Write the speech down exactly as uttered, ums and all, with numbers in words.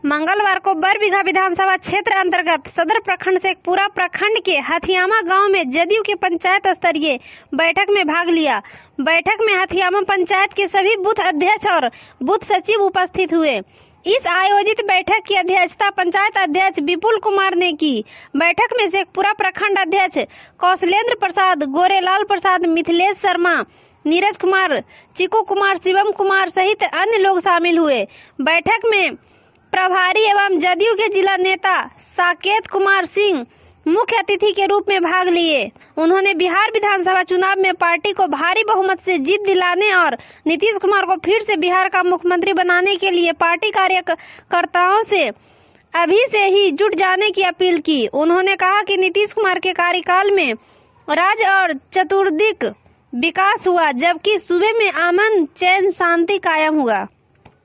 मंगलवार को बरबीघा विधानसभा क्षेत्र अंतर्गत सदर प्रखंड से पूरा प्रखंड के हथियामा गांव में जदयू के पंचायत स्तरीय बैठक में भाग लिया। बैठक में हथियामा पंचायत के सभी बूथ अध्यक्ष और बूथ सचिव उपस्थित हुए। इस आयोजित बैठक की अध्यक्षता पंचायत अध्यक्ष विपुल कुमार ने की। बैठक में शेखपुरा प्रखंड अध्यक्ष कौशलेंद्र प्रसाद, गोरेलाल प्रसाद, मिथिलेश शर्मा, नीरज कुमार, चिकू कुमार, शिवम कुमार सहित अन्य लोग शामिल हुए। बैठक में प्रभारी एवं जदयू के जिला नेता साकेत कुमार सिंह मुख्य अतिथि के रूप में भाग लिए। उन्होंने बिहार विधानसभा चुनाव में पार्टी को भारी बहुमत से जीत दिलाने और नीतीश कुमार को फिर से बिहार का मुख्यमंत्री बनाने के लिए पार्टी कार्यकर्ताओं से अभी से ही जुट जाने की अपील की। उन्होंने कहा कि नीतीश कुमार के कार्यकाल में राज्य और चतुर्दिक विकास हुआ, जबकि सूबे में अमन, चैन, शांति कायम हुआ।